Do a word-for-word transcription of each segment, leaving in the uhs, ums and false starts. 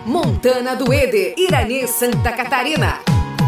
Montana do Éder, Irani, Santa Catarina.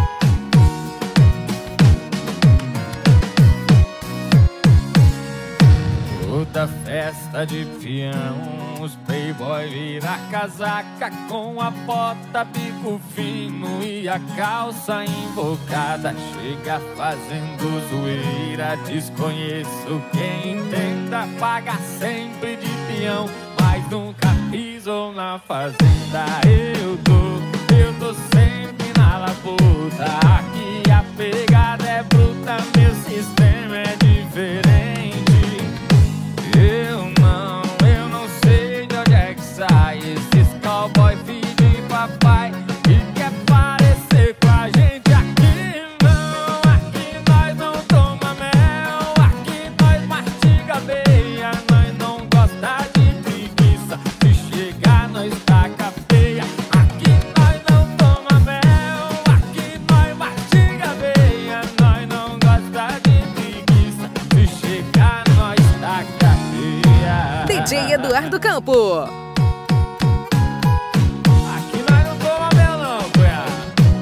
Toda festa de peão, os playboy vira casaca com a bota, bico fino e a calça invocada. Chega fazendo zoeira, desconheço quem tenta pagar sempre de peão, mas nunca pisou na fazenda. Eu tô, eu tô sempre na labuta, aqui a pegada é bruta, meu sistema é diferente. Eu não, eu não sei de onde é que sai esses cowboy filho de papai que quer parecer com a gente. Aqui não, aqui nós não toma mel, aqui nós mastiga aveia, nós não gosta de preguiça, se chegar nós taca feia. Aqui nós não toma mel, aqui nós mastiga aveia, nós não gosta de preguiça, se chegar nós taca feia. D J Eduardo Campo. Aqui nós não toma mel não, cunhado.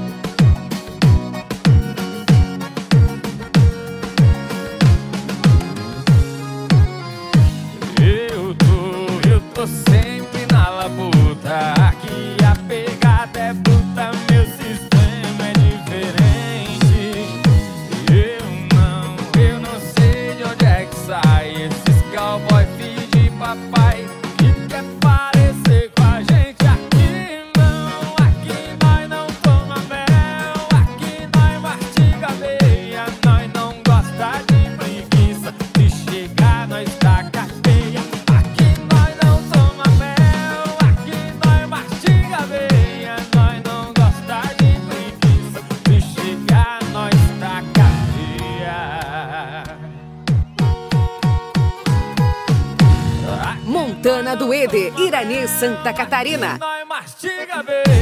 Eu tô, eu tô sempre na labuta, aqui a pegada é bruta, meu sistema é diferente. Eu não, eu não sei de onde é que sai esses cowboy filho de papai que quer parecer com a gente. Aqui não, aqui nós não toma mel, aqui nós mastiga aveia, nós não gosta de preguiça, se chegar nós taca feia. Aqui nós não toma mel, aqui nós mastiga aveia, nós não gosta de preguiça, se chegar nós taca feia. Montana do Éder, Irani, Santa Catarina. Nós mastiga bem.